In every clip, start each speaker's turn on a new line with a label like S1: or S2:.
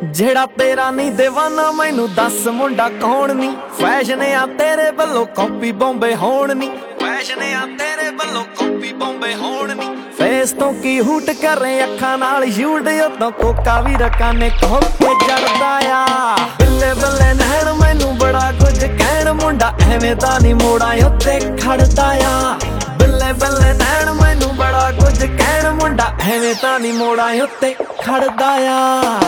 S1: ਜਿਹੜਾ ਤੇਰਾ ਨਹੀਂ ਦੇਵਾਨਾ ਮੈਨੂੰ ਦੱਸ ਮੁੰਡਾ ਕੌਣ ਨੀ। ਫੈਸ਼ਨ ਆ ਤੇਰੇ ਵੱਲੋਂ ਕਾਪੀ ਬੰਬੇ ਹੋਣ ਨੀ। ਫੈਸ਼ਨ ਆ ਤੇਰੇ ਵੱਲੋਂ ਕਾਪੀ ਬੰਬੇ ਹੋਣ ਨੀ। ਫੇਸ ਤੋਂ ਕੀ ਹੂਟ ਕਰੇ ਅੱਖਾਂ ਨਾਲ ਸ਼ੂਟ ਉਦੋਂ ਕੋਕਾ ਵੀ ਰਕਾਨੇ ਕੋਹ ਕੇ ਜੜਦਾ ਆ। ਬੱਲੇ ਬੱਲੇ ਨੈਣ ਮੈਨੂੰ ਬੜਾ ਕੁਝ ਕਹਿਣ ਮੁੰਡਾ ਐਵੇਂ ਤਾਂ ਨਹੀਂ ਮੋੜਾਂ ਉੱਤੇ ਖੜਦਾ ਆ। ਬੱਲੇ ਬੱਲੇ ਨੈਣ ਮੈਨੂੰ ਬੜਾ ਕੁਝ ਕਹਿਣ ਮੁੰਡਾ ਐਵੇਂ ਤਾਂ ਨਹੀਂ ਮੋੜਾਂ ਉੱਤੇ ਖੜਦਾ ਆ।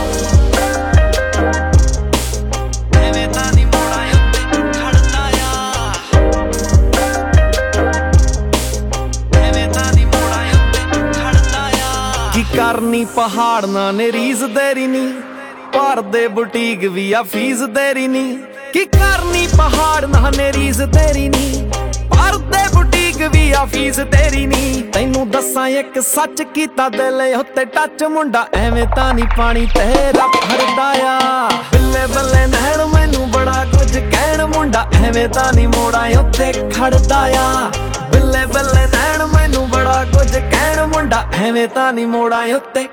S1: ਕੀ ਕਰਨੀ ਪਹਾੜ ਨਾ ਨੇ ਰੀਸ ਤੇਰੀ ਨੀ। ਭਰਦੇ ਬੁਟੀਕ ਵੀ ਆ ਫੀਸ ਤੇਰੀ ਨੀ। ਕੀ ਕਰਨੀ ਪਹਾੜ ਨਾ ਨੇ ਰੀਸ ਤੇਰੀ ਨੀ। ਭਰਦੇ ਬੁਟੀਕ ਵੀ ਆ ਫੀਸ ਤੇਰੀ ਨੀ। ਤੈਨੂੰ ਦੱਸਾਂ ਇੱਕ ਸੱਚ ਕੀਤਾ ਦਿਲ ਉੱਤੇ ਟੱਚ ਮੁੰਡਾ ਐਵੇਂ ਤਾਂ ਨਹੀਂ ਪਾਣੀ ਤੇਰਾ ਭਰਦਾ ਆ। ਬੱਲੇ ਬੱਲੇ ਨੈਣ ਮੈਨੂੰ ਬੜਾ ਕੁਝ ਕਹਿਣ ਮੁੰਡਾ ਐਵੇਂ ਤਾਂ ਨਹੀਂ ਮੋੜਾਂ ਉੱਤੇ ਖੜਦਾ ਆ। ਬੱਲੇ ਬੱਲੇ ਨੈਣ ਮੈਨੂੰ ਬੜਾ ਕੁਝ ਕਹਿਣ ਮੁੰਡਾ ਐਵੇਂ ਤਾਂ ਨਹੀਂ ਮੋੜਾਂ ਉੱਤੇ।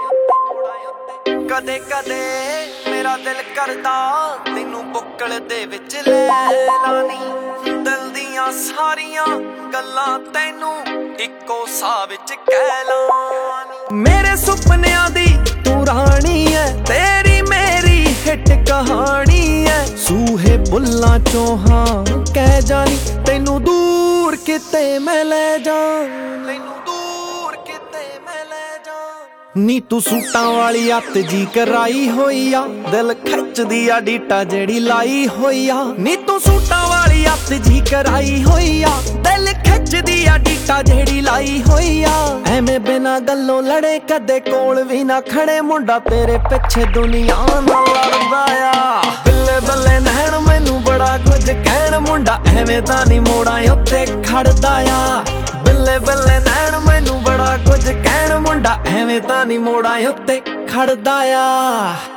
S1: ਕਦੇ ਕਦੇ ਮੇਰਾ ਦਿਲ ਕਰਦਾ ਤੈਨੂੰ ਬੁੱਕਲ ਦੇ ਵਿੱਚ ਲੈ ਲਾਨੀ। ਦਿਲ ਦੀਆਂ ਸਾਰੀਆਂ ਗੱਲਾਂ ਤੈਨੂੰ ਇੱਕੋ ਸਾਹ ਵਿੱਚ ਕਹਿ ਲਾਂ। ਮੇਰੇ ਸੁਪਨਿਆਂ ਦੀ ਤੂੰ ਰਾਣੀ ਐ ਤੇਰੀ ਮੇਰੀ ਹਿੱਟ ਕਹਾਣੀ ਐ। ਸੂਹੇ ਬੁੱਲਾਂ ਚੋਂ ਹਾਂ ਕਹਿ ਜਾਨੀ ਤੈਨੂੰ ਦੂਰ ਕਿਤੇ ਮੈਂ ਲੈ ਜਾ। ਤੈਨੂੰ ਦੂਰ ਕਿਤੇ ਮੈਂ ਲੈ ਜਾ। ਨੀ ਤੂੰ ਸੂਟਾਂ ਵਾਲੀ ਅੱਤ ਜੀ ਕਰਾਈ ਹੋਈ ਆ। ਦਿਲ ਖਿੱਚਦੀ ਆ ਡੀਟਾ ਜਿਹੜੀ ਲਾਈ ਹੋਈ ਆ। ਨੀ ਤੂੰ ਸੂਟਾਂ ਵਾਲੀ ਅੱਤ ਜੀ ਕਰਾਈ ਹੋਈ ਆ। ਦਿਲ ਖਿੱਚਦੀ ਆ ਡੀਟਾ ਜਿਹੜੀ ਲਾਈ ਹੋਈ ਆ। ਐਵੇਂ ਬਿਨਾਂ ਗੱਲੋਂ ਲੜੇ ਕਦੇ ਕੋਲ ਵੀ ਨਾ ਖੜੇ ਮੁੰਡਾ ਤੇਰੇ ਪਿੱਛੇ ਦੁਨੀਆ ਨਾਲ ਲੜਦਾ ਆ। ਬੱਲੇ ਬੱਲੇ ਨੈਣ ਮੈਨੂੰ ਬੜਾ ਕੁਝ ਕਹਿਣ ਮੁੰਡਾ ਐਵੇਂ ਤਾਂ ਨਹੀਂ ਮੋੜਾਂ ਉੱਤੇ ਖੜਦਾ ਆ। ਬੱਲੇ ਬੱਲੇ ਨੈਣ ਮੈਨੂੰ ਬੜਾ ਕੁਝ ਕਹਿਣ ਮੁੰਡਾ ਐਵੇਂ ਤਾਂ ਨਹੀਂ ਮੋੜਾਂ ਉੱਤੇ ਖੜਦਾ ਆ।